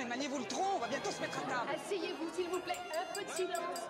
maniez-vous le tronc, on va bientôt se mettre à table. Asseyez-vous, s'il vous plaît, un peu de silence.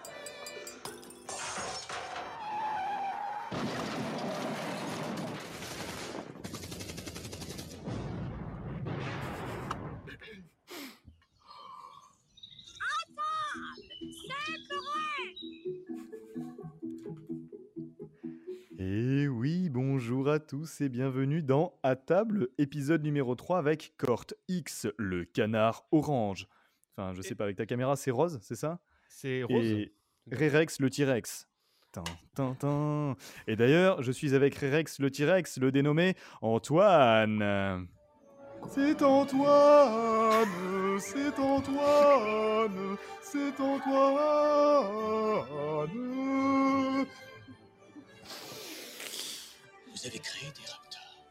Et oui, bonjour à tous et bienvenue dans À table, épisode numéro 3 avec Cort X, le canard orange. Enfin, je sais pas, avec ta caméra, c'est rose, c'est ça? C'est rose. Et Rerex, le T-Rex. Tin, tin, tin. Et d'ailleurs, je suis avec Rerex, le T-Rex, le dénommé Antoine. C'est Antoine, c'est Antoine, c'est Antoine. Vous avez créé des raptors.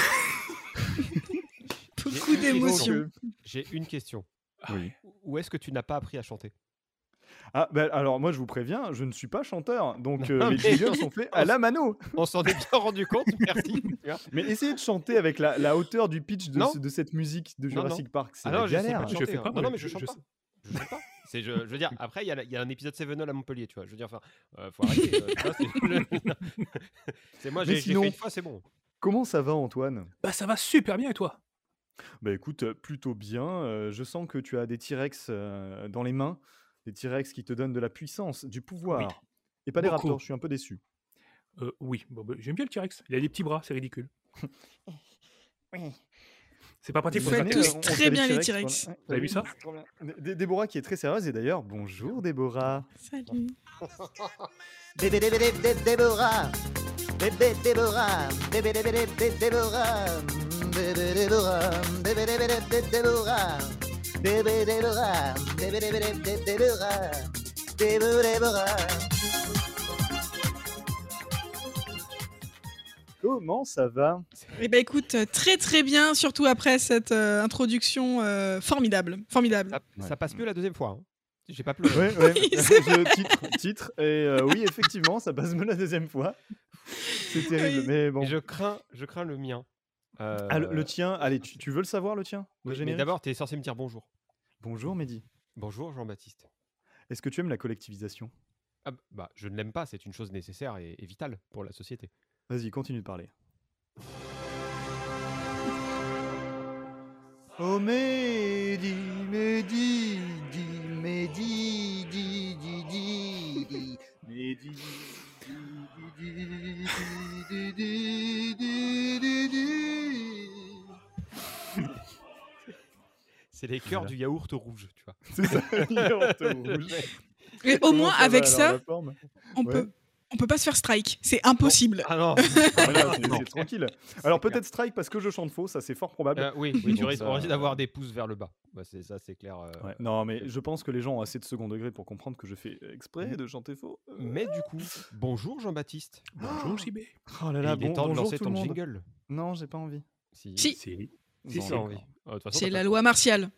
Beaucoup d'émotions. J'ai une question. Oui. Où est-ce que tu n'as pas appris à chanter? Ah, bah, alors moi je vous préviens, je ne suis pas chanteur, donc Non, les mais- jingles sont faits à la mano. On s'en est bien rendu compte, merci. Tu vois. Mais essayez de chanter avec la hauteur du pitch Non. de cette musique de Non, Jurassic Park, c'est Ah la non, je sais galère. pas Je chanter, fais pas, hein. moi, Non, mais je je- chante je pas. sais. Je chante pas. Je veux dire, après, il y a un épisode Sevenol à Montpellier, tu vois. Je veux dire, enfin, faut arrêter. Tu vois, c'est moi, Mais j'ai sinon- fait une fois, c'est bon. Comment ça va Antoine? Bah ça va super bien et toi? Bah écoute, plutôt bien, je sens que tu as des T-Rex dans les mains, des T-Rex qui te donnent de la puissance, du pouvoir, et pas des Beaucoup. raptors, je suis un peu déçu. Oui, bon, bah, j'aime bien le T-Rex. Il a des petits bras, c'est ridicule. Oui. C'est pas pratique Vous pour faites les tous animaux. on très fait des bien, les T-Rex, T-Rex. voilà. Vous avez vu ça? C'est trop bien. Déborah qui est très sérieuse, et d'ailleurs, bonjour Déborah. Salut. Déborah. Bébé Déborah. Bébé Déborah. Bébé Déborah. Bébé Déborah. Bébé Déborah. Bébé Déborah. Bébé Déborah. Comment ça va? Eh ben écoute, très très bien, surtout après cette introduction formidable. Ça passe mieux la deuxième fois. Hein. J'ai pas pleuré. Ouais, ouais. Oui, c'est titre, et oui, effectivement, ça passe mieux la deuxième fois. C'est terrible, Oui. mais bon. Et je crains le mien. Ah, le tien, allez, tu veux le savoir, le tien? Le Oui, mais générique? d'abord, t'es censé me dire bonjour. Bonjour Mehdi. Bonjour Jean-Baptiste. Est-ce que tu aimes la collectivisation? Ah, bah, je ne l'aime pas, c'est une chose nécessaire et vitale pour la société. Vas-y, continue de parler. Oh Mehdi, Mehdi, Mehdi, Mehdi, C'est les cœurs Voilà. du yaourt rouge, tu vois. C'est ça, yaourt rouge. Et au Comment moins, ça va, avec alors, ça, la forme? on Ouais. peut pas se faire strike. C'est impossible. Ah non. Voilà, c'est tranquille. Alors peut-être strike parce que je chante faux, ça c'est fort probable. Oui, tu Donc risques ça, d'avoir des pouces vers le bas. Bah, c'est ça, c'est clair. Ouais, non, mais je pense que les gens ont assez de second degré pour comprendre que je fais exprès de chanter faux. Mais du coup, bonjour Jean-Baptiste. Bonjour JB. Oh là Et là, il est temps de bonjour lancer tout ton le monde. jingle. Non, j'ai pas envie. Si. Si. Si, Bon, si, d'accord. envie. De toute façon, C'est t'as la pas- loi martiale.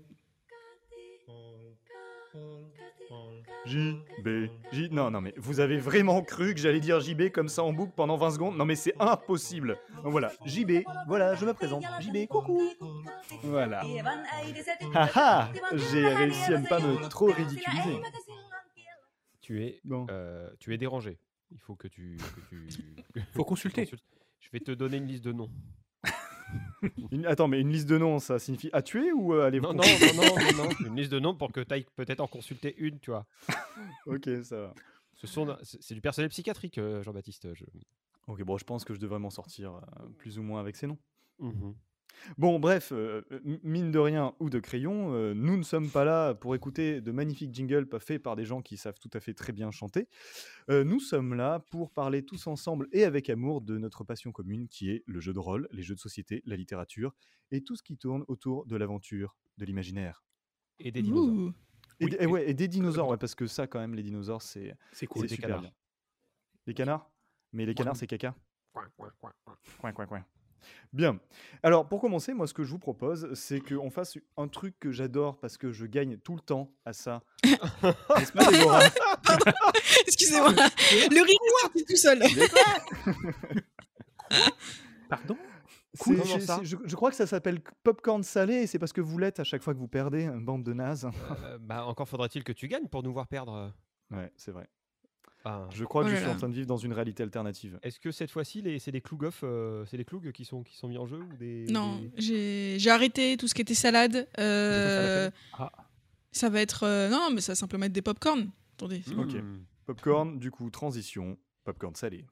Non, mais vous avez vraiment cru que j'allais dire JB comme ça en boucle pendant 20 secondes? Non, mais c'est impossible. Donc voilà, JB, voilà, je me présente. JB, coucou. Voilà. Haha, j'ai réussi à ne pas me trop ridiculiser. Tu es, Bon. tu es dérangé. Il faut que tu. Faut consulter. Je vais te donner une liste de noms. Attends, mais une liste de noms, ça signifie à tuer ou aller Non, vous non, non, non, non. Une liste de noms pour que tu ailles peut-être en consulter une, tu vois. Ok, ça va. C'est du personnel psychiatrique, Jean-Baptiste. Ok, bon, je pense que je devrais m'en sortir plus ou moins avec ces noms. Mhm. Bon, bref, mine de rien ou de crayon, nous ne sommes pas là pour écouter de magnifiques jingles faits par des gens qui savent tout à fait très bien chanter. Nous sommes là pour parler tous ensemble et avec amour de notre passion commune qui est le jeu de rôle, les jeux de société, la littérature et tout ce qui tourne autour de l'aventure, de l'imaginaire. Et des dinosaures. Ouh. Et des dinosaures, ouais, parce que ça, quand même, les dinosaures, c'est C'est cool. des super canards. bien. Les canards? Mais les canards, c'est caca. Coin, coin, coin, coin. Coin, coin, coin. Bien. Alors, pour commencer, moi, ce que je vous propose, c'est qu'on fasse un truc que j'adore parce que je gagne tout le temps à ça. N'est-ce pas, Déborah? Excusez-moi. Le rire est sorti tout seul. Pardon? Comment ça je crois que ça s'appelle popcorn salé et c'est parce que vous l'êtes à chaque fois que vous perdez, bande de nazes. Bah, encore faudrait-il que tu gagnes pour nous voir perdre. Ouais, c'est vrai. Enfin, Je crois que Oh je là suis en là. train de vivre dans une réalité alternative. est-ce que cette fois-ci, c'est des Kloughoff, c'est des Kloug qui sont mis en jeu ou des. Non, des- j'ai arrêté tout ce qui était salade. Ah, Ça va être. Non, mais ça va simplement être des popcorn. Attendez. Ok. Hmm. Popcorn, du coup, transition, popcorn salé.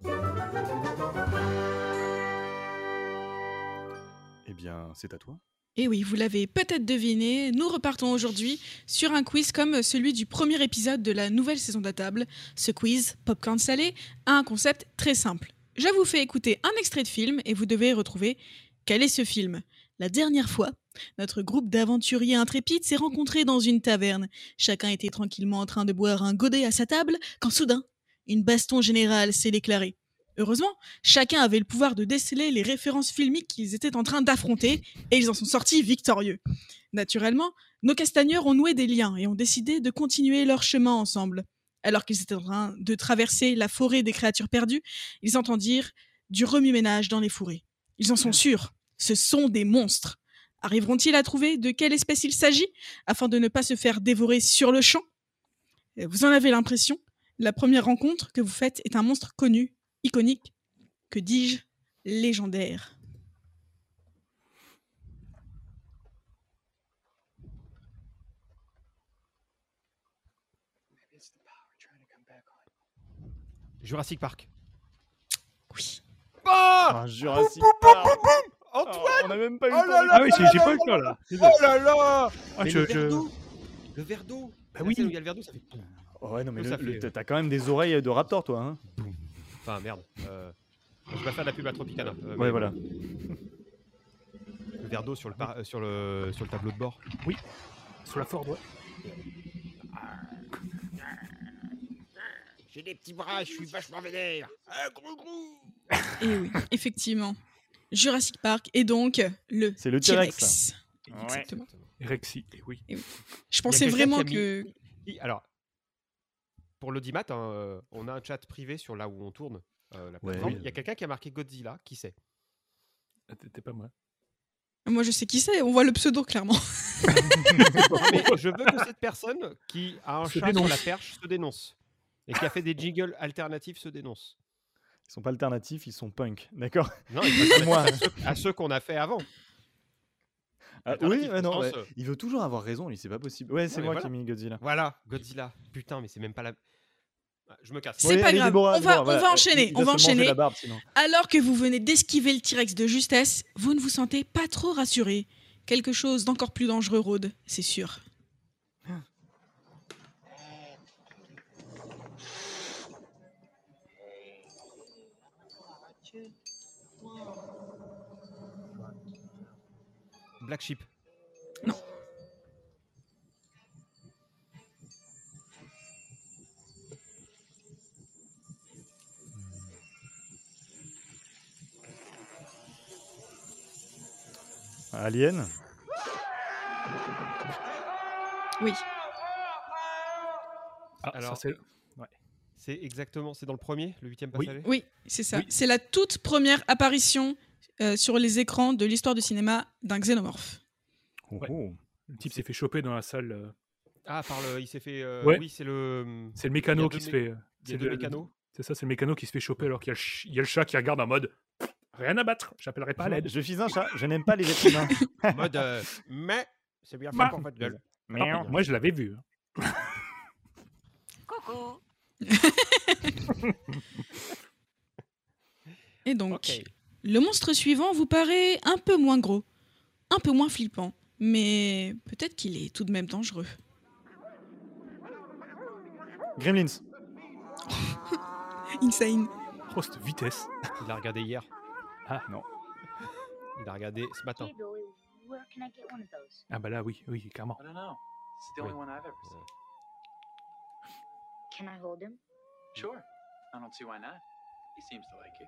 Eh bien, c'est à toi. Et oui, vous l'avez peut-être deviné, nous repartons aujourd'hui sur un quiz comme celui du premier épisode de la nouvelle saison de la table. Ce quiz, Popcorn Salé, a un concept très simple. Je vous fais écouter un extrait de film et vous devez retrouver quel est ce film. La dernière fois, notre groupe d'aventuriers intrépides s'est rencontré dans une taverne. Chacun était tranquillement en train de boire un godet à sa table quand soudain, une baston générale s'est déclarée. Heureusement, chacun avait le pouvoir de déceler les références filmiques qu'ils étaient en train d'affronter et ils en sont sortis victorieux. Naturellement, nos castagneurs ont noué des liens et ont décidé de continuer leur chemin ensemble. Alors qu'ils étaient en train de traverser la forêt des créatures perdues, ils entendirent du remue-ménage dans les fourrés. Ils en sont sûrs, ce sont des monstres. Arriveront-ils à trouver de quelle espèce il s'agit afin de ne pas se faire dévorer sur le champ ? Vous en avez l'impression ? La première rencontre que vous faites est un monstre connu, iconique, que dis-je, légendaire. Jurassic Park. Oui. Ah, Jurassic Park. Antoine Oh, on n'a même pas eu Oh le temps là de- là Ah oui, j'ai pas eu le temps là. Oh là là Ah, Mais je- le verre je- d'eau Le verre d'eau Bah La oui. scène où il y a le verre d'eau, ça fait. Oh, ouais, non, mais Ça fait, t'as quand même des oreilles de raptor, toi. Hein. Enfin, merde. Je vais pas faire de la pub à Tropicana. Ouais, mais voilà. Le verre d'eau sur le tableau de bord. Sur la Ford, ouais. J'ai des petits bras, je suis vachement vénère. Et oui, effectivement. Jurassic Park est donc le C'est le T-Rex, Exactement. Rexy, et oui. Je pensais quelqu'un vraiment qui a que... Alors, pour l'audimat, on a un chat privé sur là où on tourne la Ouais. plateforme. Il y a quelqu'un qui a marqué Godzilla, qui sait Ah, T'es pas moi. Moi, je sais qui c'est, on voit le pseudo, clairement. Mais je veux que cette personne qui a un Se chat sur dénonce. la perche se dénonce. Et qui a fait des jingles alternatifs se dénonce. Ils sont pas alternatifs, ils sont punk. D'accord. Non, il faut Moi. à ceux qu'on a fait avant. Ah, Alternatif, oui, ouais, non, au ouais. sens, Il veut toujours avoir raison, lui, c'est pas possible. Ouais, c'est mais moi voilà. qui ai mis Godzilla. Voilà, Godzilla. Putain, mais c'est même pas la. Ah, je me casse. C'est pas grave. On va enchaîner, on va enchaîner. La barbe, sinon. Alors que vous venez d'esquiver le T-Rex de justesse, vous ne vous sentez pas trop rassuré. Quelque chose d'encore plus dangereux rôde, c'est sûr. Black Sheep. Alien. Oui. Ah, Alors- ça c'est. C'est exactement. C'est dans le premier, le 8e Oui. passager. Oui, c'est ça. Oui. C'est la toute première apparition sur les écrans de l'histoire du cinéma d'un xénomorphe. Oh, Ouais. oh. Le type s'est fait choper dans la salle. Ah, il s'est fait. Ouais. Oui, c'est le. C'est le Il y mécano a qui deux se mé- fait. Il y a c'est deux le- mécanos. C'est ça, c'est le mécano qui se fait choper alors qu'il y a il y a le chat qui regarde en mode rien à battre, j'appellerai pas à l'aide. Je suis un chat, je n'aime pas les êtres humains. En mode. Mais c'est bien fait Ma- pour votre gueule. Miaou. Moi je l'avais vu. hein. Coucou. Et donc, Ok. le monstre suivant vous paraît un peu moins gros, un peu moins flippant, mais peut-être qu'il est tout de même dangereux. Gremlins. Insane. Oh, cette vitesse. Il l'a regardé hier. Ah non. Il l'a regardé ce matin. Hey Billy, where can I get one of those? Ah bah là, oui, oui, clairement. I don't know. It's the only Oui. one I've ever seen. Can I hold him? Sure. I don't see why not. He seems to like you.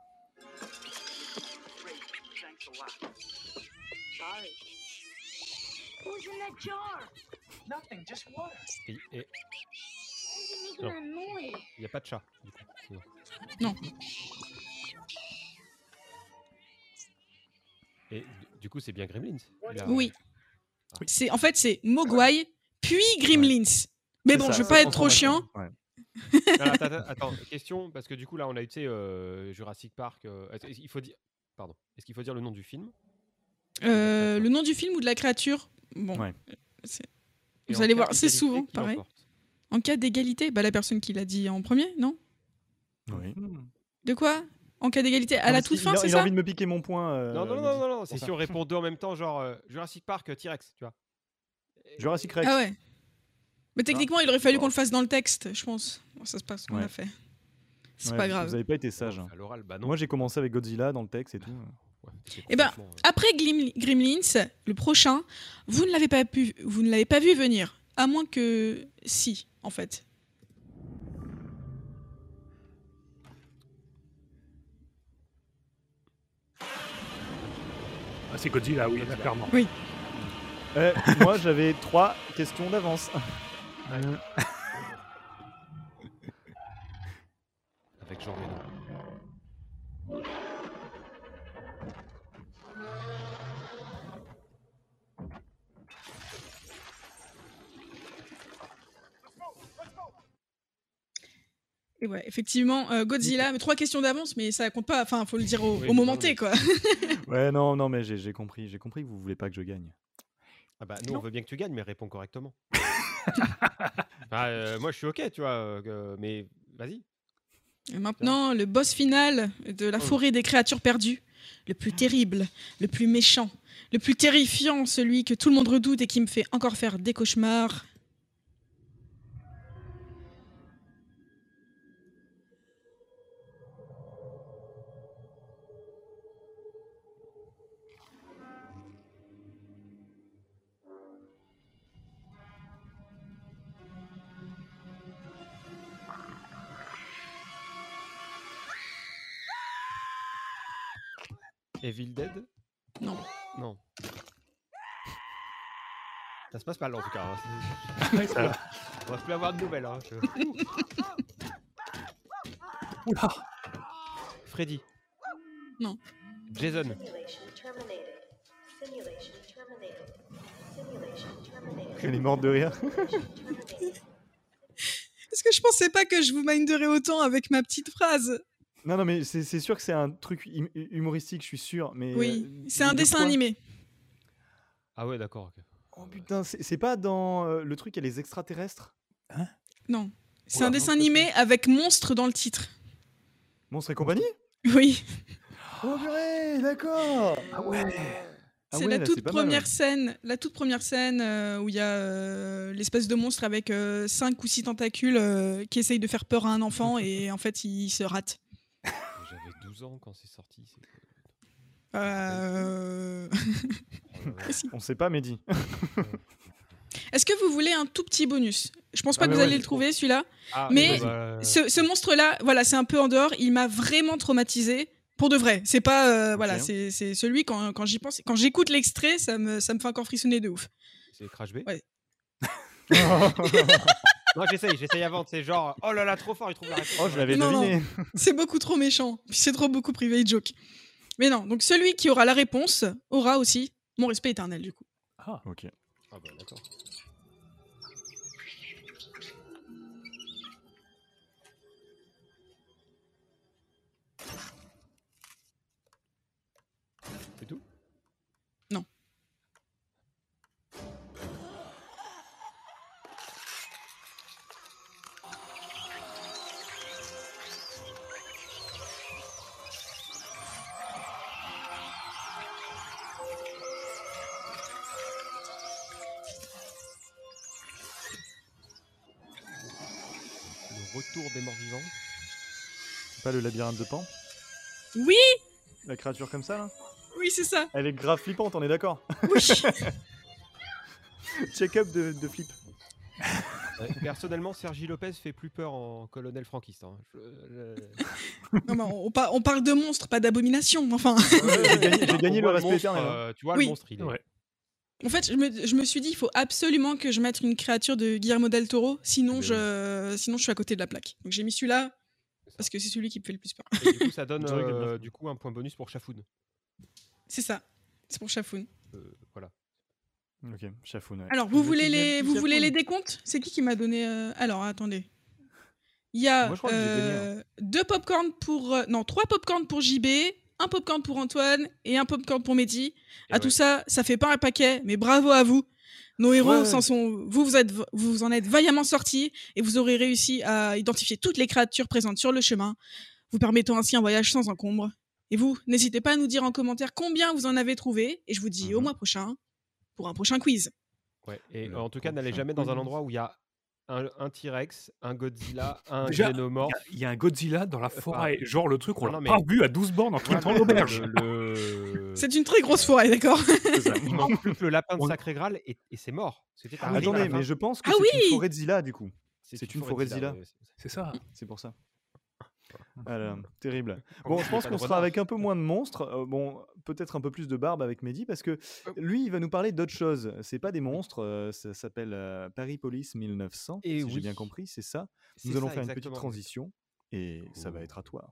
Great. Thanks a lot. Sorry. Who's in that jar? Nothing, just water. Et Why is it making that noise? il n'y a pas de chat. Du coup. Non. Non. Et du coup, c'est bien Gremlins. Oui. En fait, c'est Mogwai, puis Gremlins. Mais C'est bon, ça, je veux c'est pas être trop transformation. chiant. Ouais. Attends, question, parce que du coup, là, on a eu, tu sais, Jurassic Park. Il faut dire... Pardon. Est-ce qu'il faut dire le nom du film? Le nom du film ou de la créature? Bon. Ouais. Et Vous en allez cas voir, c'est d'égalité, souvent qui pareil. l'emporte? En cas d'égalité, bah la personne qui l'a dit en premier, non? Oui. De quoi? En cas d'égalité, à Non, la parce toute qu'il fin, a- c'est il a ça? envie de me piquer mon point. Non, Mehdi. c'est si on répond deux en même temps, genre Jurassic Park, T-Rex, tu vois. Jurassic Rex. Ah ouais. Mais techniquement, il aurait fallu Bon. qu'on le fasse dans le texte, je pense. Bon, ça se passe ce qu'on Ouais. a fait. C'est Ouais, pas parce que grave. Vous avez pas été sage. À l'oral, bah non. Moi, j'ai commencé avec Godzilla dans le texte et tout. Ouais, c'est Eh ben, complètement, après Gremlins, le prochain, vous ne l'avez pas vu venir. À moins que si, en fait. Ah, c'est Godzilla, oui, clairement. Oui. Moi, j'avais 3 questions d'avance. avec Jean Reno. Et ouais, effectivement, Godzilla, mais 3 questions d'avance, mais ça compte pas. Enfin, faut le dire au Oui, moment non, T, mais- quoi. Ouais, non, mais j'ai compris. J'ai compris que vous voulez pas que je gagne. Ah bah, nous, on veut bien que tu gagnes, mais réponds correctement. Moi, je suis OK, tu vois, mais vas-y. Et maintenant, le boss final de la forêt des créatures perdues. Le plus terrible, le plus méchant, le plus terrifiant, celui que tout le monde redoute et qui me fait encore faire des cauchemars. Evil Dead? Non. Non. Ça se passe mal en tout cas. Hein. Ouais, ça- On va plus avoir de nouvelles. Hein. Oula. Freddy. Non. Jason. Elle est morte de rire. Est-ce que je pensais pas que je vous minderais autant avec ma petite phrase? Non, mais c'est sûr que c'est un truc humoristique, je suis sûr. Mais Oui, c'est de un dessin quoi animé. Ah ouais, d'accord. ok. Oh putain, c'est pas dans le truc, il y a les extraterrestres. Non. C'est Oula, un non, dessin c'est animé avec monstre dans le titre. Monstres et compagnie? Oui. Oh purée, d'accord. Ah ouais. Ah C'est ouais, la là, toute c'est pas mal, première scène, où il y a l'espèce de monstre avec 5 ou 6 tentacules qui essaye de faire peur à un enfant et en fait il se rate. J'avais 12 ans quand c'est sorti. Euh, On sait pas, Mehdi. Est-ce que vous voulez un tout petit bonus? Je pense pas Ah, que mais vous ouais, allez c'est le trouver celui-là. Ah, Mais bah, ce monstre-là, voilà, c'est un peu en dehors. Il m'a vraiment traumatisé. Pour de vrai. C'est pas. Voilà, Ok. c'est celui, quand j'y pense, quand j'écoute l'extrait, ça me fait encore frissonner de ouf. c'est Crash B. Ouais. Non, j'essaye avant. C'est genre, oh là là, trop fort, il trouve la réponse. Oh, je l'avais Non, non. deviné. C'est beaucoup trop méchant. Puis c'est trop beaucoup private joke. Mais non, donc celui qui aura la réponse aura aussi mon respect éternel, du coup. Ok. Ah bah d'accord. C'est tout? Non. Le retour des morts vivants. C'est pas le labyrinthe de Pan? Oui, La créature comme ça, là? oui, c'est ça. Elle est grave flippante, on est d'accord? Oui. Check-up de flip. Personnellement, Sergi Lopez fait plus peur en colonel franquiste. Hein. Non, mais on parle de monstres, pas d'abomination. Enfin, J'ai gagné le Au moins, respect monstre, éternel. Hein. Tu vois, Oui. le monstre, il est. Ouais. en fait, je me suis dit, il faut absolument que je mette une créature de Guillermo del Toro, sinon je suis à côté de la plaque. Donc j'ai mis celui-là parce que c'est celui qui me fait le plus peur. Et du coup, ça donne C'est vrai qu'il est bien fait. du coup un point bonus pour Chafoun. C'est ça. C'est pour Chafoun. Voilà. Ok, Chafoun. Ouais. Alors, Le vous petit- voulez le les, petit vous voulez Chafoun. les décomptes? C'est qui m'a donné... Alors, attendez. Il y a Moi, je crois que j'ai gagné, hein. 2 popcorn pour... non, 3 popcorn pour JB, un popcorn pour Antoine et un popcorn pour Mehdi. Et À tout ouais. ça, ça fait pas un paquet, mais bravo à vous. Nos héros Ouais. vous en êtes vaillamment sortis et vous aurez réussi à identifier toutes les créatures présentes sur le chemin, vous permettant ainsi un voyage sans encombre. Et vous, n'hésitez pas à nous dire en commentaire combien vous en avez trouvé, et je vous dis au Mhm. mois prochain pour un prochain quiz. Ouais. Et Le en tout cas, n'allez prochain jamais dans un quiz. endroit où il y a un T-Rex, un Godzilla, un Déjà, Xénomorphe. il y a un Godzilla dans la forêt. Genre le truc, on Non, l'a mais- pas vu à 12 bornes en Ouais, quittant mais l'auberge. C'est une très grosse forêt, d'accord? Il manque plus que le lapin de On- Sacré Graal et c'est mort. C'était Ah, arrivé à la Attendez, fin. mais je pense que Ah c'est une oui Forêtzilla du coup. C'est une Forêtzilla, Forêtzilla. ouais, C'est ça. C'est pour ça. Voilà, terrible. Quand Bon, vous je dites pense pas qu'on de sera renard. avec un peu moins de monstres. Bon, peut-être un peu plus de barbe avec Mehdi parce que lui, il va nous parler d'autre chose. C'est pas des monstres, ça s'appelle Paris Police 1900. Et si j'ai oui. bien compris, c'est ça. C'est Nous allons ça, faire une petite exactement. transition et ça va Ouh. être à toi.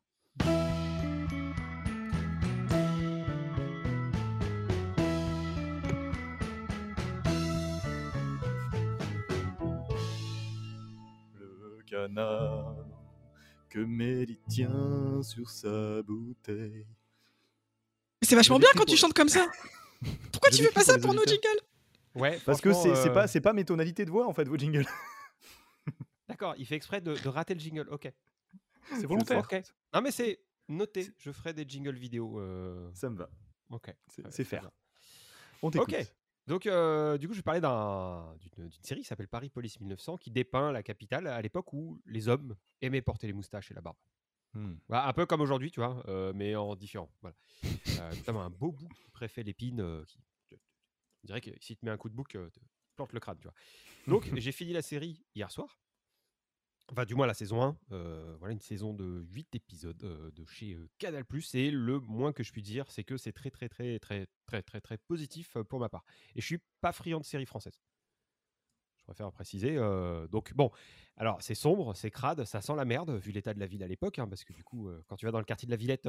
Le canard que Mehdi tient sur sa bouteille. C'est vachement Je bien l'écris quand pour- tu chantes comme ça. Pourquoi Je tu fais pas l'écris ça pour pour les nos auditeurs. jingles? Ouais, Parce que franchement, c'est pas mes tonalités de voix en fait, vos jingles. D'accord, il fait exprès de rater le jingle. Ok. C'est volontaire. Ok. Non, mais c'est noté. Je ferai des jingles vidéo. Ça me va. Ok. C'est Très faire. bien. On t'écoute. Ok. Donc, du coup, je vais parler d'une série qui s'appelle Paris Police 1900 qui dépeint la capitale à l'époque où les hommes aimaient porter les moustaches et la barbe. Hmm. Voilà, un peu comme aujourd'hui, tu vois, mais en différent. Voilà. Notamment un beau bout du préfet Lépine on dirait que si tu te mets un coup de bouc, te plante le crâne, tu vois. Donc, j'ai fini la série hier soir. Enfin, du moins la saison 1. Voilà, une saison de 8 épisodes de chez Canal+. Et le moins que je puis dire, c'est que c'est très, très, très, très, très, très, très positif pour ma part. Et je suis pas friand de séries françaises. Je préfère préciser. Donc, bon, alors c'est sombre, c'est crade, ça sent la merde, vu l'état de la ville à l'époque, hein, parce que du coup, quand tu vas dans le quartier de la Villette,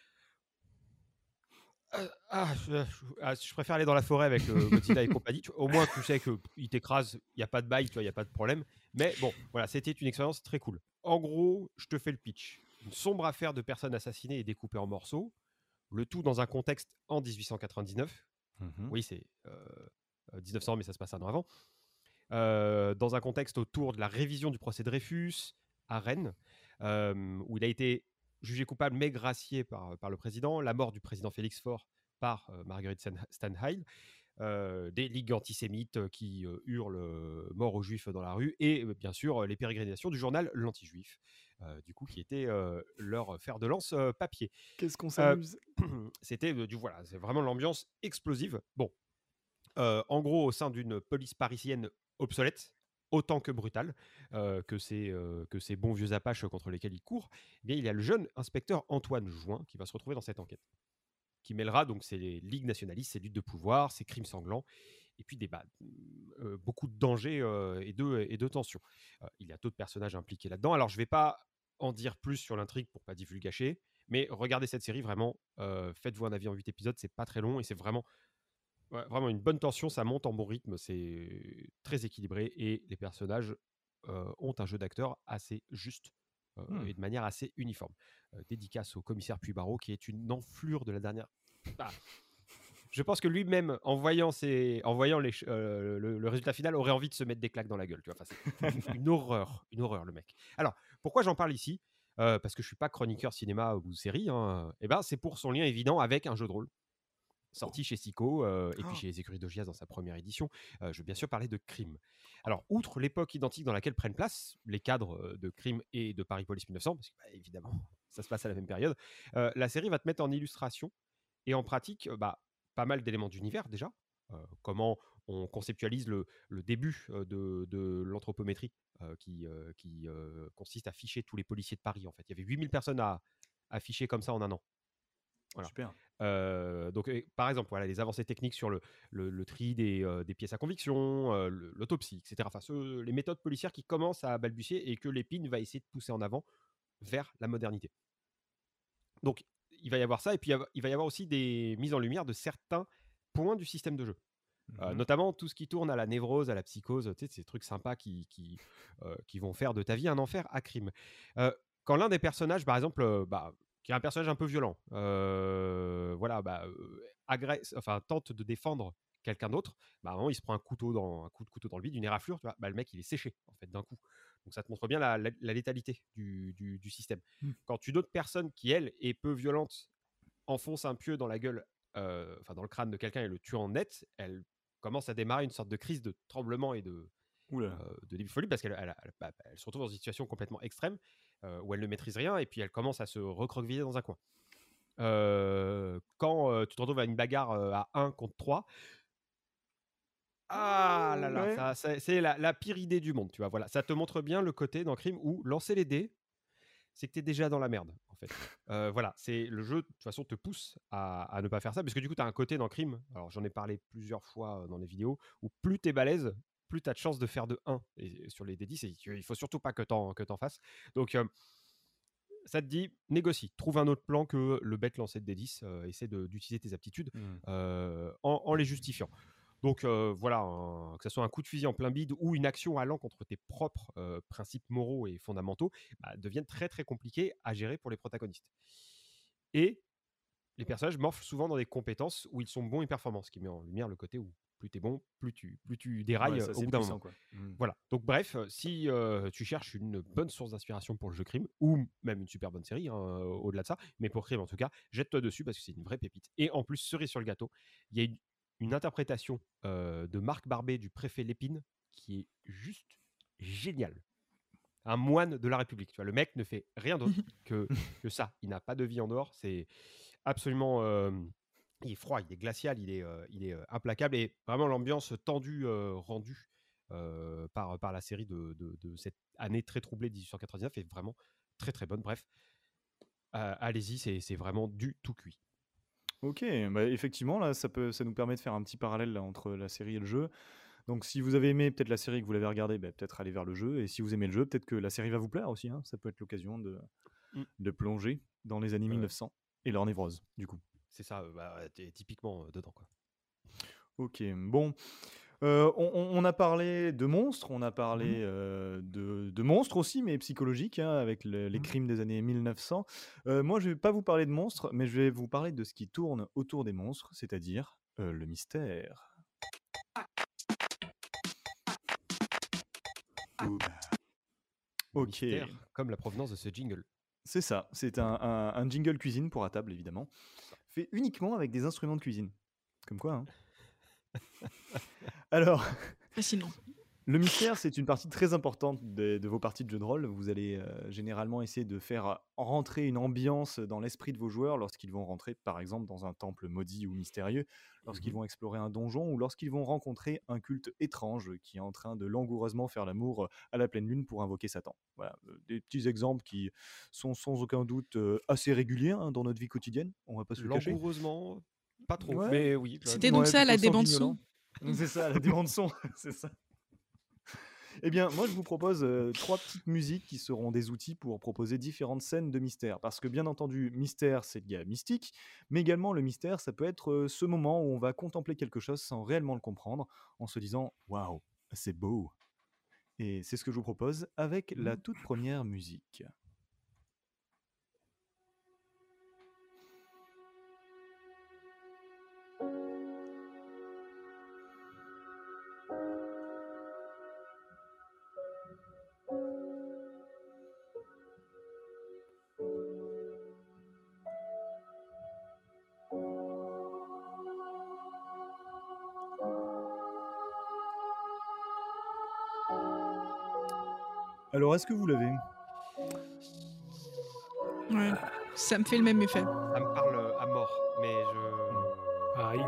je préfère aller dans la forêt avec Godzilla et compagnie. Au moins, tu sais qu'il t'écrase, il n'y a pas de bail, il n'y a pas de problème. Mais bon, voilà, c'était une expérience très cool. En gros, je te fais le pitch. Une sombre affaire de personnes assassinées et découpées en morceaux, le tout dans un contexte en 1899. Mhm. Oui, c'est 1900, mais ça se passe un an avant. Dans un contexte autour de la révision du procès Dreyfus à Rennes, où il a été jugé coupable mais gracié par le président, la mort du président Félix Faure par Marguerite Stanheil, des ligues antisémites qui hurlent mort aux juifs dans la rue, et bien sûr les pérégrinations du journal L'Anti-Juif, du coup qui était leur fer de lance papier. Qu'est-ce qu'on s'amuse. C'était voilà, c'est vraiment l'ambiance explosive. Bon, en gros, au sein d'une police parisienne obsolète, autant que brutale, que ces bons vieux apaches contre lesquels il court, eh bien, il y a le jeune inspecteur Antoine Join qui va se retrouver dans cette enquête, qui mêlera donc ces ligues nationalistes, ces luttes de pouvoir, ces crimes sanglants, et puis beaucoup de dangers et de tensions. Il y a d'autres personnages impliqués là-dedans. Alors, je ne vais pas en dire plus sur l'intrigue pour pas divulgacher, mais regardez cette série vraiment. Faites-vous un avis en 8 épisodes, c'est pas très long et c'est vraiment une bonne tension, ça monte en bon rythme, c'est très équilibré et les personnages ont un jeu d'acteur assez juste et de manière assez uniforme. Dédicace au commissaire Puybarreau qui est une enflure de la dernière. Je pense que lui-même, en voyant le résultat final, aurait envie de se mettre des claques dans la gueule. Tu vois, c'est une horreur le mec. Alors, pourquoi j'en parle ici parce que je suis pas chroniqueur cinéma ou série. Hein. Et ben, c'est pour son lien évident avec un jeu de rôle sorti chez Sico et puis chez les Écuries d'Augias dans sa première édition. Je veux bien sûr parler de Crime. Alors, outre l'époque identique dans laquelle prennent place les cadres de Crime et de Paris Police 1900, parce que évidemment, ça se passe à la même période, la série va te mettre en illustration et en pratique pas mal d'éléments d'univers déjà. Comment on conceptualise le début de l'anthropométrie qui consiste à ficher tous les policiers de Paris. En fait, il y avait 8000 personnes à ficher comme ça en un an. Voilà. Super. Donc, par exemple, voilà, les avancées techniques sur le tri des pièces à conviction, l'autopsie, etc. Enfin, les méthodes policières qui commencent à balbutier et que Lépine va essayer de pousser en avant vers la modernité. Donc, il va y avoir ça, et puis il va y avoir aussi des mises en lumière de certains points du système de jeu. Mhm. Notamment tout ce qui tourne à la névrose, à la psychose, tu sais, ces trucs sympas qui vont faire de ta vie un enfer à crime. Quand l'un des personnages, par exemple, qui est un personnage un peu violent, voilà, tente de défendre quelqu'un d'autre, vraiment, il se prend un coup de couteau dans le vide, une éraflure, tu vois, le mec, il est séché, en fait, d'un coup. Donc ça te montre bien la létalité du système. Mm. Quand une autre personne qui, elle, est peu violente, enfonce un pieu dans la gueule, dans le crâne de quelqu'un et le tue en net, elle commence à démarrer une sorte de crise de tremblement et de Oula. début de folie parce qu'elle elle se retrouve dans une situation complètement extrême où elle ne maîtrise rien et puis elle commence à se recroqueviller dans un coin. Quand tu te retrouves à une bagarre à 1 contre 3, ah là là, Ouais. c'est la pire idée du monde, tu vois. Voilà, ça te montre bien le côté dans Crime où lancer les dés, c'est que tu es déjà dans la merde, en fait. Voilà, c'est le jeu, de toute façon, te pousse à ne pas faire ça, parce que du coup, tu as un côté dans Crime, alors j'en ai parlé plusieurs fois dans les vidéos, où plus tu es balèze, plus tu as de chances de faire de 1 sur les D10, et il faut surtout pas que t'en fasses. Donc, ça te dit, négocie, trouve un autre plan que le bête lancer de D10, essaie d'utiliser tes aptitudes en les justifiant. Donc voilà, que ce soit un coup de fusil en plein bide ou une action allant contre tes propres principes moraux et fondamentaux, deviennent très très compliqués à gérer pour les protagonistes. Et les personnages morphent souvent dans des compétences où ils sont bons et performants, ce qui met en lumière le côté où plus t'es bon, plus tu dérailles Ouais, ça au c'est bout d'un puissant, moment. quoi. Mhm. Voilà, donc bref, si tu cherches une bonne source d'inspiration pour le jeu Crime, ou même une super bonne série, au-delà de ça, mais pour Crime en tout cas, jette-toi dessus parce que c'est une vraie pépite. Et en plus, cerise sur le gâteau, il y a une interprétation de Marc Barbet du préfet Lépine qui est juste géniale. Un moine de la République, tu vois, le mec ne fait rien d'autre que ça. Il n'a pas de vie en dehors, c'est absolument... il est froid, il est glacial, il est implacable et vraiment l'ambiance tendue rendue par la série de cette année très troublée de 1899 est vraiment très très bonne. Bref, allez-y, c'est vraiment du tout cuit. Ok, effectivement, là, ça nous permet de faire un petit parallèle là, entre la série et le jeu. Donc, si vous avez aimé peut-être la série et que vous l'avez regardée, peut-être aller vers le jeu. Et si vous aimez le jeu, peut-être que la série va vous plaire aussi. Hein. Ça peut être l'occasion de plonger dans les années 1900 et leur névrose, du coup. C'est ça, t'es typiquement dedans, quoi. Ok, bon. On a parlé de monstres, on a parlé de monstres aussi, mais psychologiques, hein, avec les crimes des années 1900. Moi, je vais pas vous parler de monstres, mais je vais vous parler de ce qui tourne autour des monstres, c'est-à-dire le mystère. Ok. Mystère, comme la provenance de ce jingle. C'est ça, c'est un jingle cuisine pour à table, évidemment, fait uniquement avec des instruments de cuisine. Comme quoi, hein. Alors, Fascinant. le mystère, c'est une partie très importante de vos parties de jeu de rôle. Vous allez généralement essayer de faire rentrer une ambiance dans l'esprit de vos joueurs lorsqu'ils vont rentrer, par exemple, dans un temple maudit ou mystérieux, lorsqu'ils vont explorer un donjon ou lorsqu'ils vont rencontrer un culte étrange qui est en train de langoureusement faire l'amour à la pleine lune pour invoquer Satan. Voilà, des petits exemples qui sont sans aucun doute assez réguliers hein, dans notre vie quotidienne. On va pas se le cacher. Langoureusement, pas trop, Ouais. mais oui. C'était donc ça, la plutôt sans débande-son. violent. C'est ça, la débande-son, c'est ça. Eh bien, moi, je vous propose 3 petites musiques qui seront des outils pour proposer différentes scènes de mystère. Parce que, bien entendu, mystère, c'est lié à mystique, mais également, le mystère, ça peut être ce moment où on va contempler quelque chose sans réellement le comprendre, en se disant « Waouh, c'est beau !» Et c'est ce que je vous propose avec la toute première musique. Alors, est-ce que vous l'avez ? Ouais, ça me fait le même effet. Ça me parle à mort, mais je... Aïe.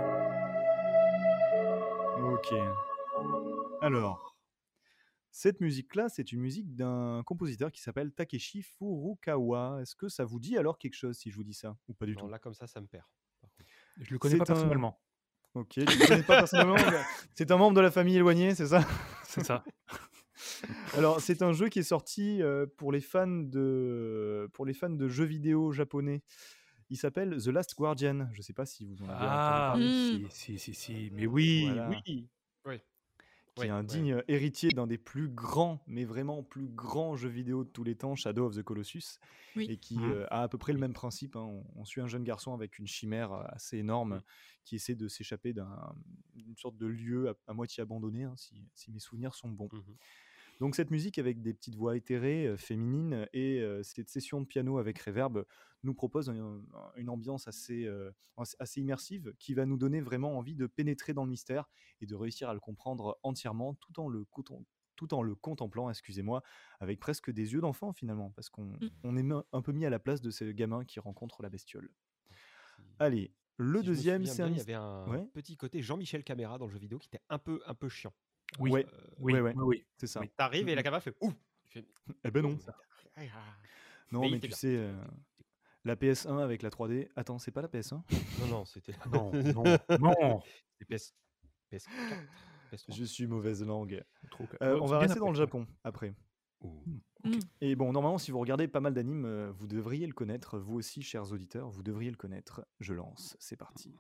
Ok. Alors, cette musique-là, c'est une musique d'un compositeur qui s'appelle Takeshi Furukawa. Est-ce que ça vous dit alors quelque chose si je vous dis ça ou pas du Non, tout? là, comme ça me perd. Je le connais pas personnellement. Ok, tu le connais pas personnellement, mais c'est un membre de la famille éloignée, c'est ça? C'est ça. Alors, c'est un jeu qui est sorti pour les fans de jeux vidéo japonais Il s'appelle The Last Guardian. Je sais pas si vous en avez entendu Ah, parler. si. Mais oui, Voilà. oui. Qui est un digne héritier d'un des plus grands, mais vraiment plus grands jeux vidéo de tous les temps, Shadow of the Colossus, Oui. et qui a à peu près le même principe. Hein. On suit un jeune garçon avec une chimère assez énorme qui essaie de s'échapper d'une sorte de lieu à moitié abandonné, hein, si mes souvenirs sont bons. Donc cette musique avec des petites voix éthérées, féminines, et cette session de piano avec reverb nous propose une ambiance assez immersive qui va nous donner vraiment envie de pénétrer dans le mystère et de réussir à le comprendre entièrement tout en le contemplant, excusez-moi, avec presque des yeux d'enfant finalement, parce qu'on est un peu mis à la place de ces gamins qui rencontrent la bestiole. Allez, le Si je me deuxième, souviens c'est bien, il y un... avait un Ouais. petit côté Jean-Michel Caméra dans le jeu vidéo qui était un peu chiant. Oui, Ouais, oui, ouais, oui. c'est ça. Oui. T'arrives et la caméra fait ouf. Eh ben non. Non, Mais il mais était tu bien. sais, la PS1 avec la 3D... Attends, c'est pas la PS1 ? Non, c'était Non, non. c'était PS4, PS3. Je suis mauvaise langue. Trop On va rester dans le Japon après. Mm. Et bon, normalement, si vous regardez pas mal d'animes, vous devriez le connaître. Vous aussi, chers auditeurs, vous devriez le connaître. Je lance, c'est parti.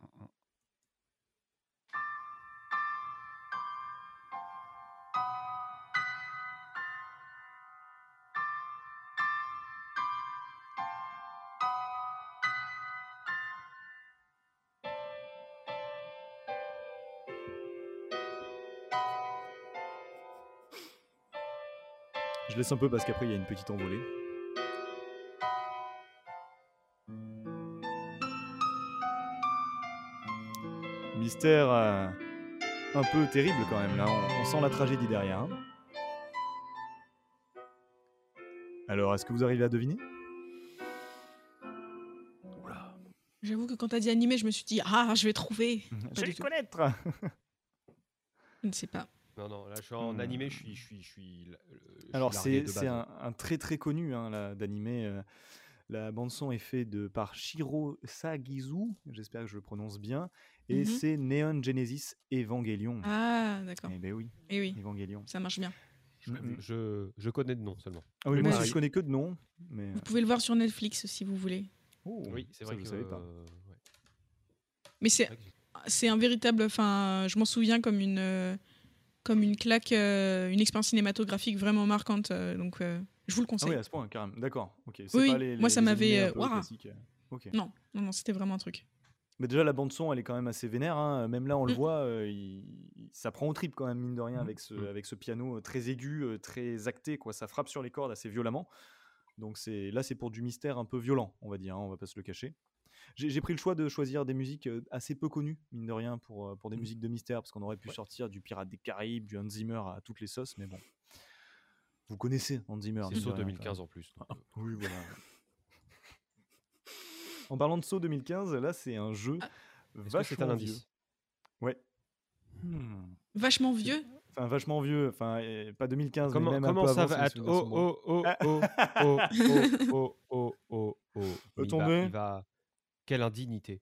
Je laisse un peu parce qu'après, il y a une petite envolée. Mystère un peu terrible quand même, là. On sent la tragédie derrière. Hein. Alors, est-ce que vous arrivez à deviner ? J'avoue que quand t'as dit animé, je me suis dit je vais trouver. Je vais du le tout. connaître. Je ne sais pas. Non, là je suis en animé, je suis Alors, largué de c'est base. un très très connu d'animé. La bande-son est faite par Shiro Sagizu, j'espère que je le prononce bien, et c'est Neon Genesis Evangelion. Ah, d'accord. Eh ben oui, Et oui, Evangelion. ça marche bien. Je connais de nom seulement. Ah oui, moi Bah, aussi, je connais que de nom. Mais... Vous pouvez le voir sur Netflix si vous voulez. Oh, Oui, c'est ça, vrai je que savais pas. ouais. Mais c'est un véritable. Enfin, je m'en souviens comme une claque, une expérience cinématographique vraiment marquante. Donc, je vous le Ah conseille. oui, à ce point, carrément. D'accord. Ok. C'est Oui, pas les, moi, ça les m'avait, animés un peu waouh. classiques. Ok. Non, c'était vraiment un truc. Mais déjà, la bande-son, elle est quand même assez vénère. Hein. Même là, on le voit, ça prend au trip quand même, mine de rien, avec ce piano très aigu, très acté. Quoi. Ça frappe sur les cordes assez violemment. Donc là, c'est pour du mystère un peu violent, on va dire. Hein, on va pas se le cacher. J'ai pris le choix de choisir des musiques assez peu connues, mine de rien, pour des musiques de mystère, parce qu'on aurait pu sortir du Pirate des Caraïbes, du Hans Zimmer à toutes les sauces, mais bon. Vous connaissez Hans Zimmer. C'est mine Saut de rien, 2015 en plus. donc, oui, voilà. En parlant de Saut 2015, là, c'est un jeu Est-ce que c'est un vachement vieux. indice Ouais. Vachement vieux. Enfin, vachement vieux. Enfin, pas 2015, mais même Comment un peu ça avant. va si mes souvenirs sont bons. Mais Attendez. il va... Quelle indignité.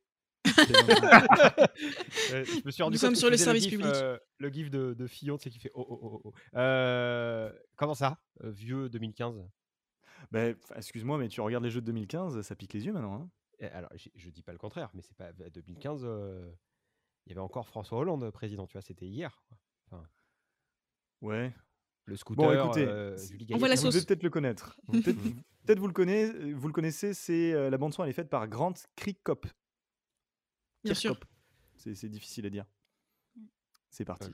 Je me suis rendu Nous compte sommes que sur tu le faisais service gif, public. le gif de Fillon, tu sais, qui fait comment ça vieux 2015 Ben, excuse-moi, mais tu regardes les jeux de 2015, ça pique les yeux maintenant. Hein. Alors, je dis pas le contraire, mais c'est pas 2015. Il y avait encore François Hollande président, tu vois, c'était hier. Quoi. Enfin, Ouais. le scooter. Bon, écoutez, Julie on voit la Gaillet. vous devez sauce. peut-être le connaître. Peut-être vous le connaissez. C'est la bande son, elle est faite par Grant Kirkhope. Bien sûr. Kirkhope. C'est difficile à dire. C'est parti.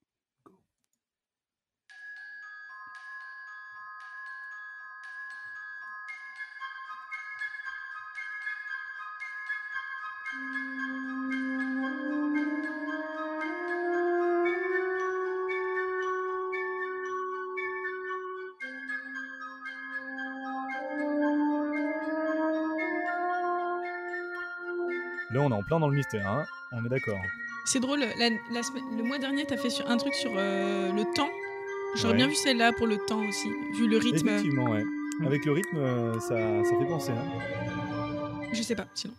Là, on est en plein dans le mystère, hein. On est d'accord. C'est drôle, le mois dernier, t'as fait un truc sur le temps. J'aurais Ouais. bien vu celle-là pour le temps aussi, vu le rythme. Effectivement, ouais. Avec le rythme, ça fait penser. Hein. Je sais pas, sinon.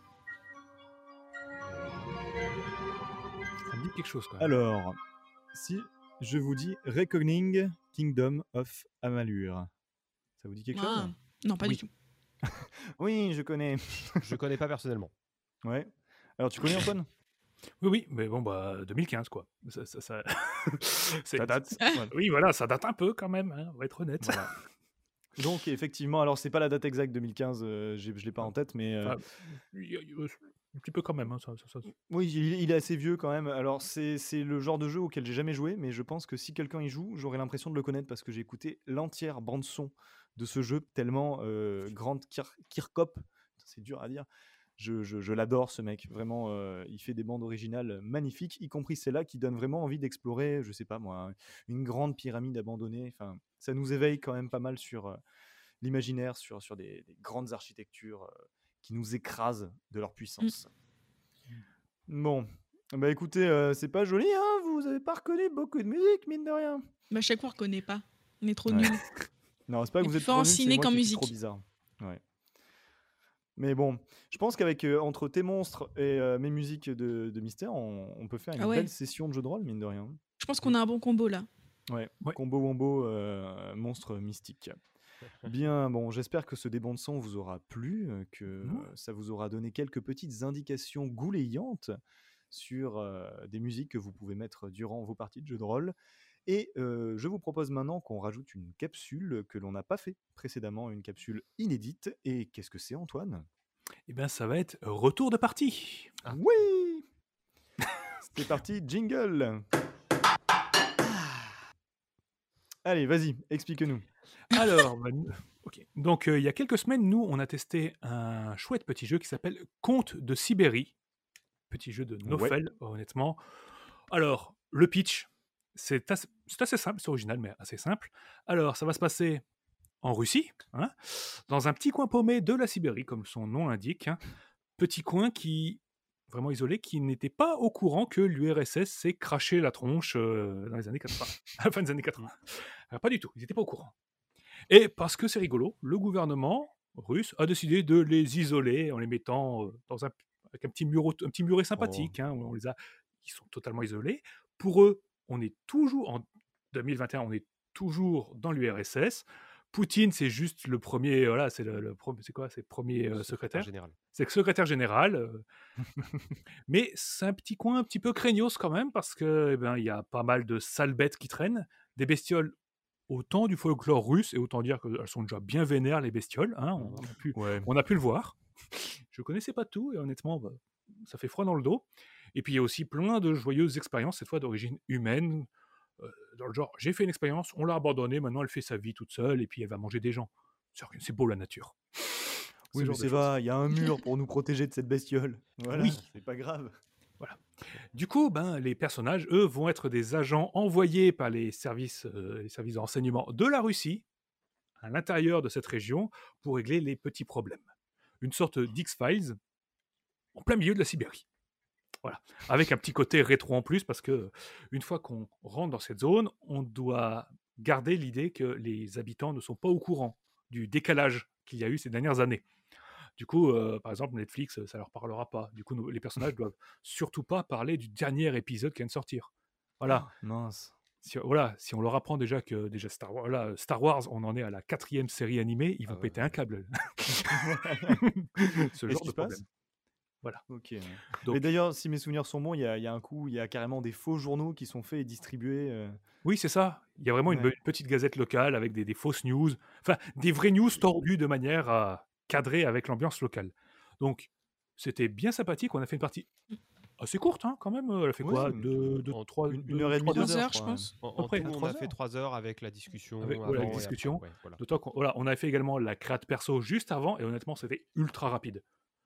Ça me dit quelque chose quand même. Alors, si je vous dis Reckoning Kingdom of Amalur, ça vous dit quelque chose ? Non, pas Oui. du tout. Oui, je connais. Je connais pas personnellement. Ouais. Alors, tu connais Antoine? Oui, mais bon, 2015, quoi. Ça... c'est- Ça date. Ah. Voilà. Oui, voilà, ça date un peu quand même, hein, on va être honnête. Voilà. Donc, effectivement, alors, c'est pas la date exacte 2015, je l'ai pas en tête, mais Enfin, un petit peu quand même. Hein, ça. oui, il est assez vieux quand même. Alors, c'est le genre de jeu auquel j'ai jamais joué, mais je pense que si quelqu'un y joue, j'aurais l'impression de le connaître parce que j'ai écouté l'entière bande-son de ce jeu, tellement Grant Kirkhope, c'est dur à dire. Je l'adore, ce mec. Vraiment, il fait des bandes originales magnifiques, y compris celle-là qui donne vraiment envie d'explorer, je sais pas moi, une grande pyramide abandonnée. Enfin, ça nous éveille quand même pas mal sur l'imaginaire, sur des grandes architectures qui nous écrasent de leur puissance. Bon, bah écoutez, c'est pas joli, hein, vous avez pas reconnu beaucoup de musique, mine de rien. Bah, chaque fois, on reconnaît pas. On est trop Ouais. nuls. Non, c'est pas que Il vous est êtes plus fort trop en nuls, c'est ciné moi qu'en qui suis musique. trop bizarre. Ouais. Mais bon, je pense qu'avec entre tes monstres et mes musiques de mystère, on peut faire une Ah ouais. belle session de jeu de rôle, mine de rien. Je pense qu'on a un bon combo là. Ouais, Ouais. combo wombo, monstre mystique. Bien, bon, j'espère que ce déban de son vous aura plu, que ça vous aura donné quelques petites indications gouléantes sur des musiques que vous pouvez mettre durant vos parties de jeu de rôle. Et je vous propose maintenant qu'on rajoute une capsule que l'on n'a pas fait précédemment, une capsule inédite. Et qu'est-ce que c'est, Antoine? Eh bien, ça va être retour de partie. Oui. C'est parti, jingle. Allez, vas-y, explique-nous. Alors, ok. Donc, il y a quelques semaines, nous, on a testé un chouette petit jeu qui s'appelle Conte de Sibérie. Petit jeu de Nofel, honnêtement. Alors, le pitch, c'est assez simple, c'est original, mais assez simple. Alors, ça va se passer en Russie, hein, dans un petit coin paumé de la Sibérie, comme son nom l'indique. Hein. Petit coin vraiment isolé, qui n'était pas au courant que l'URSS s'est craché la tronche dans les années 80, à la fin des années 80. Alors, pas du tout, ils n'étaient pas au courant. Et parce que c'est rigolo, le gouvernement russe a décidé de les isoler en les mettant avec un petit muret sympathique. Hein, où ils sont totalement isolés. Pour eux, on est toujours, en 2021, on est toujours dans l'URSS. Poutine, c'est juste le premier, voilà, c'est c'est quoi, c'est le premier secrétaire général. C'est le secrétaire général. Mais c'est un petit coin un petit peu craignos quand même, parce que il y a pas mal de sales bêtes qui traînent, des bestioles autant du folklore russe, et autant dire qu'elles sont déjà bien vénères, les bestioles. Hein, on a pu le voir. Je connaissais pas tout, et honnêtement, ça fait froid dans le dos. Et puis il y a aussi plein de joyeuses expériences, cette fois d'origine humaine, dans le genre, j'ai fait une expérience, on l'a abandonnée, maintenant elle fait sa vie toute seule, et puis elle va manger des gens. C'est beau la nature. Oui, mais c'est va, il y a un mur pour nous protéger de cette bestiole. Voilà, Oui. c'est pas grave. Voilà. Du coup, les personnages, eux, vont être des agents envoyés par les services de renseignement de la Russie à l'intérieur de cette région pour régler les petits problèmes. Une sorte d'X-Files en plein milieu de la Sibérie. Voilà. Avec un petit côté rétro en plus, parce que une fois qu'on rentre dans cette zone, on doit garder l'idée que les habitants ne sont pas au courant du décalage qu'il y a eu ces dernières années. Du coup, par exemple, Netflix, ça leur parlera pas. Du coup, les personnages doivent surtout pas parler du dernier épisode qui vient de sortir. Voilà. Oh, mince. Si on leur apprend déjà que Star Wars, on en est à la 4e série animée, ils vont péter un câble. Ce genre de problème. Voilà. Ok. Mais d'ailleurs, si mes souvenirs sont bons, il y a un coup, il y a carrément des faux journaux qui sont faits et distribués. Oui, c'est ça. Il y a vraiment une petite gazette locale avec des fausses news. Enfin, des vraies news tordues de manière à cadrer avec l'ambiance locale. Donc, c'était bien sympathique. On a fait une partie assez courte, hein, quand même. Elle a fait quoi, 3 une heure et demie, 2 heures, je pense. En tout, on a fait 3 heures avec la discussion. Avec discussion. D'autant qu'on a fait également la créate perso juste avant, et honnêtement, c'était ultra rapide.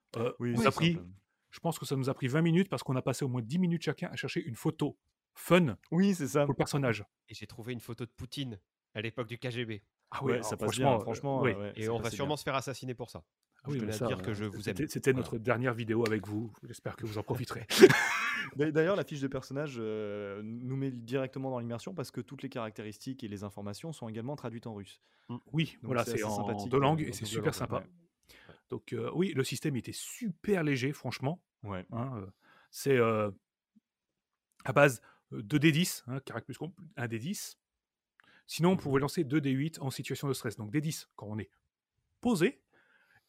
Je pense que ça nous a pris 20 minutes parce qu'on a passé au moins 10 minutes chacun à chercher une photo fun c'est ça. pour le personnage. Et j'ai trouvé une photo de Poutine à l'époque du KGB. Ah oui, ça passe bien, franchement. Et on va sûrement se faire assassiner pour ça. Je tenais à dire que je vous aime. C'était notre dernière vidéo avec vous. J'espère que vous en profiterez. D'ailleurs, la fiche de personnage nous met directement dans l'immersion parce que toutes les caractéristiques et les informations sont également traduites en russe. Oui, donc voilà, c'est en 2 langues et c'est super sympa. Ouais. Donc oui, le système était super léger, franchement. Ouais. Hein, c'est à base 2 D10, caractère plus un D10. Sinon, on pouvait lancer 2 D8 en situation de stress. Donc D10 quand on est posé,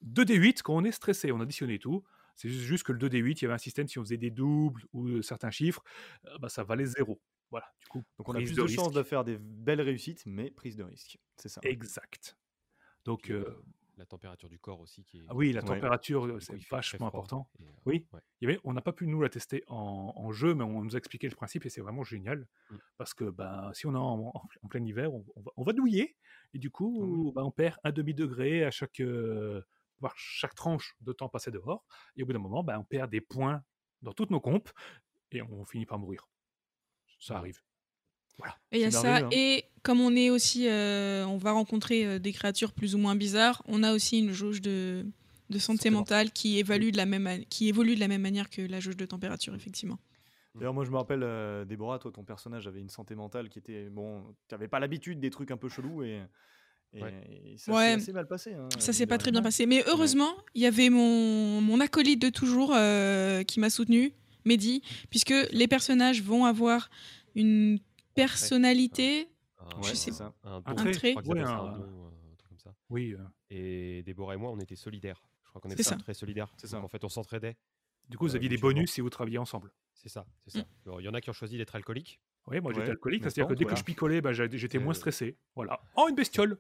2d8 quand on est stressé, on additionnait tout. C'est juste que le 2d8, il y avait un système, si on faisait des doubles ou certains chiffres, ça valait 0. Voilà, du coup, Donc on a prise plus de de chances risque. de faire des belles réussites, mais prise de risque. C'est ça. Exact. Donc, Puis, la température du corps aussi qui est oui, la Ouais. température, du coup, c'est il fait très vachement froid important. et, Oui, ouais. on n'a pas pu nous la tester en jeu, mais on nous a expliqué le principe et c'est vraiment génial. Mm. Parce que si on est en plein hiver, on va douiller et du coup, on perd un demi-degré à voire chaque tranche de temps passé dehors. Et au bout d'un moment, on perd des points dans toutes nos comptes et on finit par mourir. Ça Ouais. arrive. Voilà. Et il y a C'est ça. merveilleux, hein. Et comme on est aussi, on va rencontrer des créatures plus ou moins bizarres, on a aussi une jauge de santé mentale qui évolue de la même manière que la jauge de température, effectivement. D'ailleurs, moi, je me rappelle, Déborah, toi, ton personnage avait une santé mentale qui était... Bon, tu n'avais pas l'habitude des trucs un peu chelous et ça Ouais. s'est assez mal passé. Hein, Ça s'est mine de pas très rien. bien passé. Mais heureusement, il y avait mon acolyte de toujours qui m'a soutenu, Mehdi, puisque les personnages vont avoir une personnalité. Ouais, Je c'est sais ça. Un Un don, trait, je crois qu'ils ouais, appellent ça un don, un truc comme ça. Oui, Et Déborah et moi, on était solidaires. Je crois qu'on C'est était ça. très solidaires. C'est ça. Donc, en fait, on s'entraidait. du coup, vous aviez des mutuellement. bonus si vous travailliez ensemble. C'est ça, c'est ça. Alors, il y en a qui ont choisi d'être alcooliques. Oui, moi j'étais Ouais, alcoolique, n'est-ce c'est-à-dire que pas, dès que voilà. je picolais, j'étais moins Euh. stressé. Voilà. Oh, une bestiole.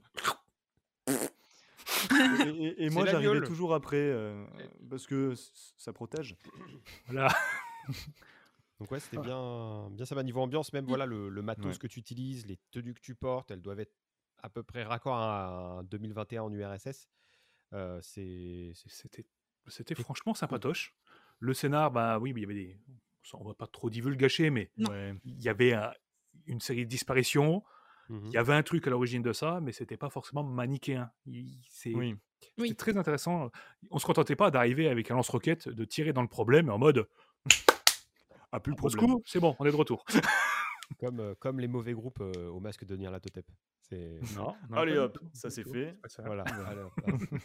Et moi, C'est j'arrivais l'agnole. toujours après, parce que ça protège. Voilà. Donc ouais, c'était bien ça. Niveau ambiance, même voilà, le matos Ouais. que tu utilises, les tenues que tu portes, elles doivent être à peu près raccord à un 2021 en URSS. C'était franchement sympatoche. Le scénar, oui, mais il y avait des. On va pas trop divulgacher, mais Non. Ouais. il y avait une série de disparitions. Mhm. Il y avait un truc à l'origine de ça, mais c'était pas forcément manichéen. Oui. C'était très intéressant. On se contentait pas d'arriver avec un lance-roquette, de tirer dans le problème en mode Ah, plus le au problème. secours, c'est bon, on est de retour. Comme les mauvais groupes au masque de Nyarlathotep. C'est Non, Allez pas du hop, tout, ça du c'est tout. fait. C'est pas ça. voilà. Alors,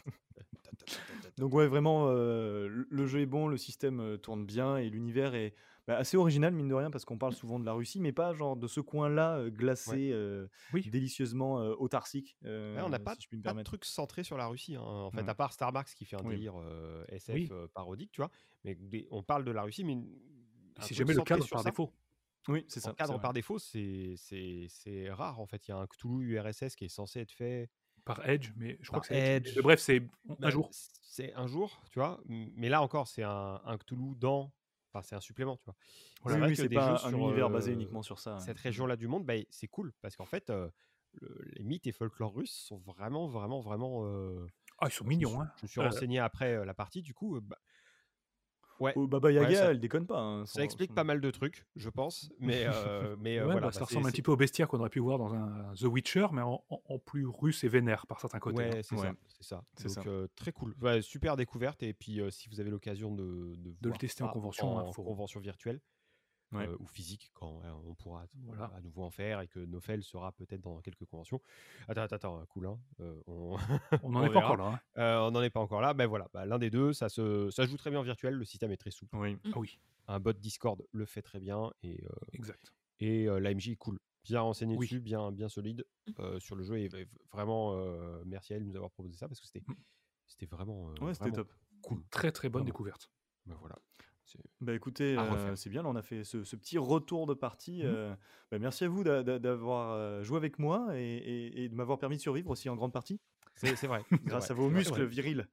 Donc ouais, vraiment, le jeu est bon, le système tourne bien et l'univers est assez original, mine de rien, parce qu'on parle souvent de la Russie, mais pas genre de ce coin-là glacé, Oui. délicieusement autarcique, ouais, on n'a pas, si je puis me pas de permettre. truc centré sur la Russie, hein. En fait, Ouais. à part Starbucks qui fait un Oui. délire SF Oui. parodique, tu vois. Mais on parle de la Russie, mais C'est jamais le cadre par défaut. Oui, c'est ça. En cadre c'est vrai. par défaut, c'est rare en fait. Il y a un Cthulhu URSS qui est censé être fait. Par Edge, mais je crois Par que c'est Edge. Edge. Mais bref, c'est un Bah, jour. C'est un jour, tu vois. Mais là encore, c'est un Cthulhu dans. Enfin, c'est un supplément, tu vois. Oui, C'est vrai oui, que c'est des pas jeux un sur univers basé uniquement sur ça. cette région-là du monde, c'est cool parce qu'en fait, les mythes et folklore russes sont vraiment, vraiment, vraiment. Ah, ils sont mignons, hein. Je me suis renseigné après la partie, du coup. Ouais. Oh, Baba Yaga, ça- elle déconne pas. hein, Ça explique pas mal de trucs, je pense. Mais Ouais, voilà. ça ressemble un petit peu au bestiaire qu'on aurait pu voir dans un The Witcher, mais en plus russe et vénère par certains côtés. Ouais, hein. c'est Ouais. ça. C'est ça. C'est Donc, ça. très cool. Ouais, super découverte. Et puis, si vous avez l'occasion de le voir tester en ça convention, hein, en convention virtuelle Ouais. ou physique, quand on pourra Voilà. à nouveau en faire et que Nofel sera peut-être dans quelques conventions. Attends, cool. Hein. On On n'en on est pas verra. encore là. Hein. On n'en est pas encore là. Ben voilà, l'un des deux, ça joue très bien en virtuel. Le système est très souple. Oui. Ah oui, Un bot Discord le fait très bien exact. et l'AMJ est cool. Bien renseigné Oui. dessus, bien solide sur le jeu. Et vraiment, merci à elle de nous avoir proposé ça parce que c'était vraiment, Ouais, c'était vraiment top. cool. Très très bonne Vraiment. découverte. Ben voilà. Bah écoutez, À refaire. c'est bien, là on a fait ce petit retour de partie. Mhm. Merci à vous d'avoir joué avec moi et de m'avoir permis de survivre aussi en grande partie, C'est vrai. grâce c'est à vrai, vos c'est muscles vrai. virils.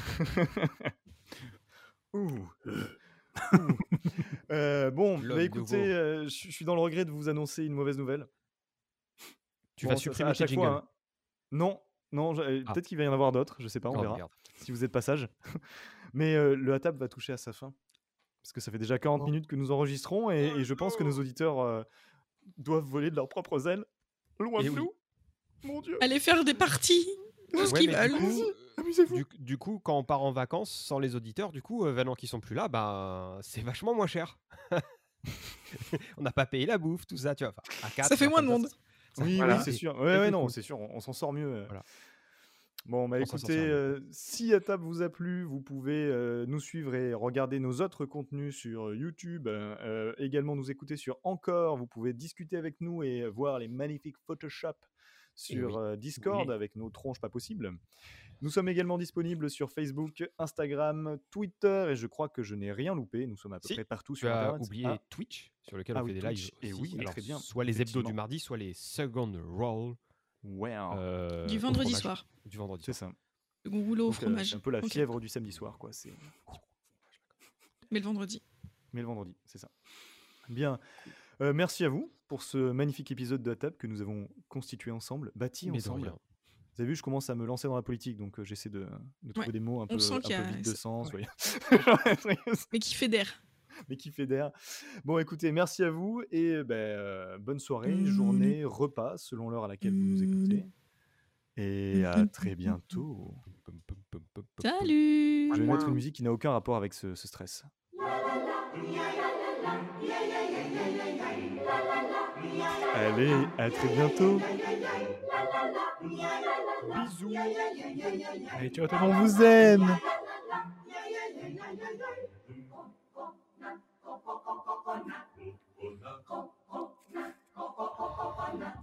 Ouh. Bon, L'homme bah écoutez, nouveau. je suis dans le regret de vous annoncer une mauvaise nouvelle. Tu Bon, vas ça, supprimer à tes chaque jingles. fois, hein. Non, Ah. peut-être qu'il va y en avoir d'autres, je sais pas, on Oh, verra, merde. si vous êtes passage. Mais le ATAP va toucher à sa fin. Parce que ça fait déjà 40 Oh. minutes que nous enregistrons et je pense que nos auditeurs doivent voler de leurs propres ailes. Loin Eh de oui. nous. Mon Dieu. Aller faire des parties, tout ce Ouais, qu'ils mais veulent. Amusez-vous. du coup, quand on part en vacances sans les auditeurs, du coup, venant qui sont plus là, c'est vachement moins cher. On n'a pas payé la bouffe, tout ça, tu vois. Enfin, à 4, Ça fait moins de monde. Oui, Voilà. oui, c'est sûr. c'est Ouais, non, cool. c'est sûr, on s'en sort mieux. Voilà. Bon, bah On s'en écoutez, sortira mieux. si ATAP vous a plu, vous pouvez nous suivre et regarder nos autres contenus sur YouTube, également nous écouter sur Encore, vous pouvez discuter avec nous et voir les magnifiques Photoshop sur Discord Oui. avec nos tronches pas possibles. Nous sommes également disponibles sur Facebook, Instagram, Twitter, et je crois que je n'ai rien loupé. Nous sommes à peu Si, près partout Tu sur as Internet. oublié Twitch, sur lequel on fait des Twitch. lives. Et aussi. oui, Alors, très bien. soit les hebdos Effectivement. du mardi, soit les second roll Ouais, Du au vendredi fromage. soir. Du vendredi c'est soir. ça. Le rouleau au Donc, fromage. c'est un peu la Ok. fièvre du samedi soir, quoi. C'est... Mais le vendredi. Mais le vendredi, c'est ça. Bien. Merci à vous pour ce magnifique épisode de la table que nous avons constitué ensemble, bâti Mais de ensemble. rien. Vous avez vu, je commence à me lancer dans la politique, donc j'essaie de trouver Ouais. des mots un peu, sent un qu'il y peu a- vides de c'est- sens, ouais. voyez. Mais qui fédère. Mais qui fédère. Bon, écoutez, merci à vous et bonne soirée, journée, repas, selon l'heure à laquelle vous nous écoutez. Et à très bientôt. Salut. Je vais mettre une musique qui n'a aucun rapport avec ce stress. Allez, à très bientôt. Bisous. Allez, ciao tout le On monde. vous aime. Coconut.